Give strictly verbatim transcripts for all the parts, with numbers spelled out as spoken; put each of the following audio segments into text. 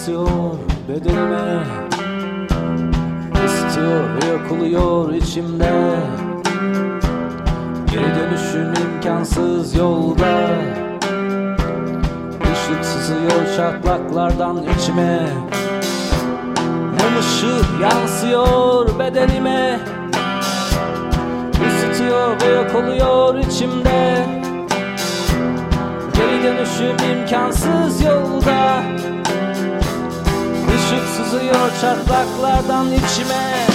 yansıyor bedenime, ısıtıyor ve yok oluyor içimde. Geri dönüşün imkansız yolda, ışık sızıyor çatlaklardan içime. Mum ışığı yansıyor bedenime, ısıtıyor ve yok oluyor içimde. Geri dönüşüm imkansız yolda, ışık sızıyor çatlaklardan içime.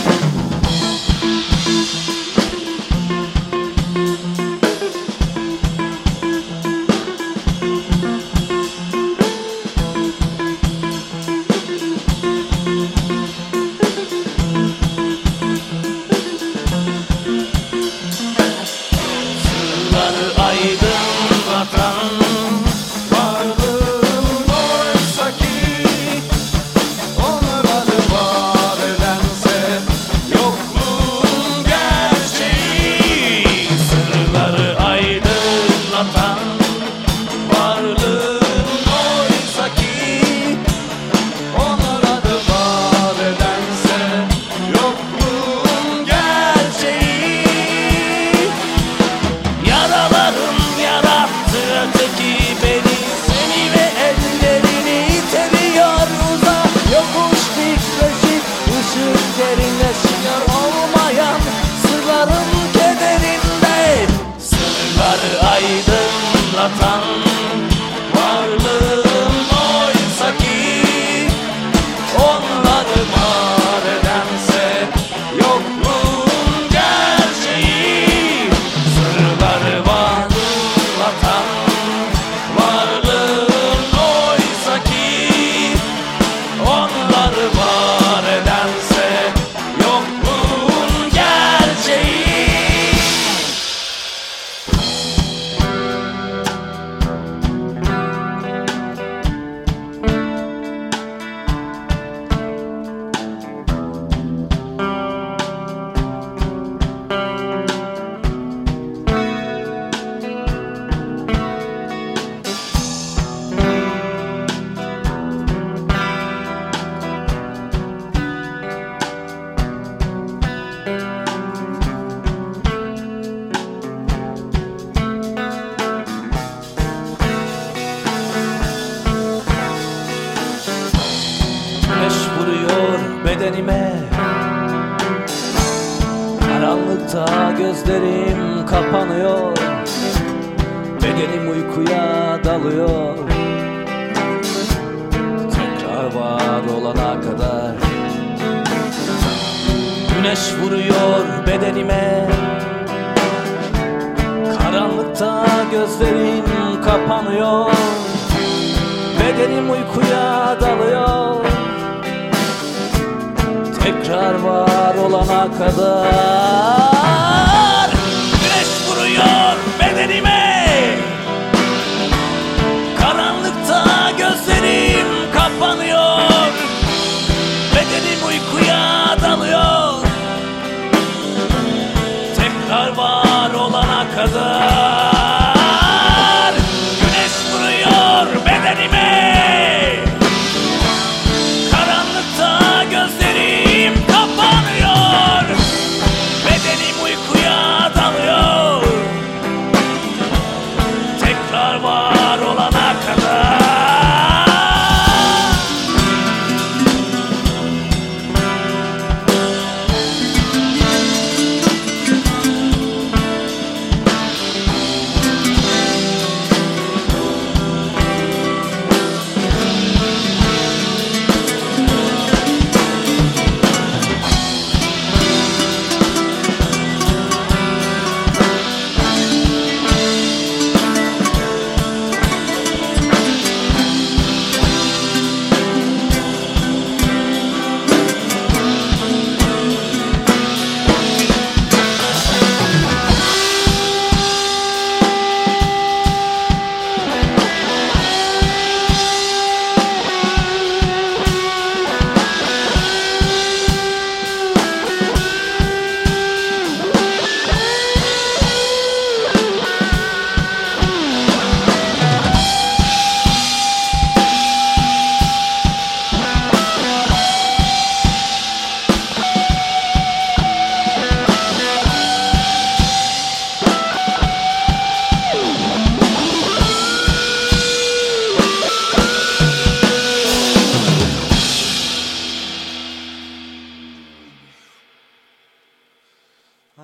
Sırları aydınlatan varlığım oysa ki, onları var edense yokluğun gerçeği. Sırları aydınlatan varlığım oysa ki, onları var edense yokluğun gerçeği. Yaralarım yarattı öteki beni, seni ve ellerini iteliyor uzak. Yokuş dikleşip ışık derinleşiyor olmayan sırların kederinde. Sırları aydınlatan varlığım oysa ki, onları var edense yokluğun gerçeği. Sırları varlatan varlığın oysa ki, onları var edense yokluğun gerçeği. Güneş vuruyor bedenime, karanlıkta gözlerim kapanıyor, bedenim uykuya dalıyor. Tekrar var olana kadar. Güneş vuruyor bedenime, karanlıkta gözlerim kapanıyor, bedenim uykuya dalıyor. Tekrar var olana kadar. Güneş vuruyor bedenime, karanlıkta gözlerim kapanıyor, bedenim uykuya dalıyor. Tekrar var olana kadar. Güneş vuruyor bedenime, karanlıkta gözlerim kapanıyor, bedenim uykuya dalıyor. Tekrar var olana kadar.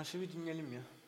Taşı bir dinleyelim ya.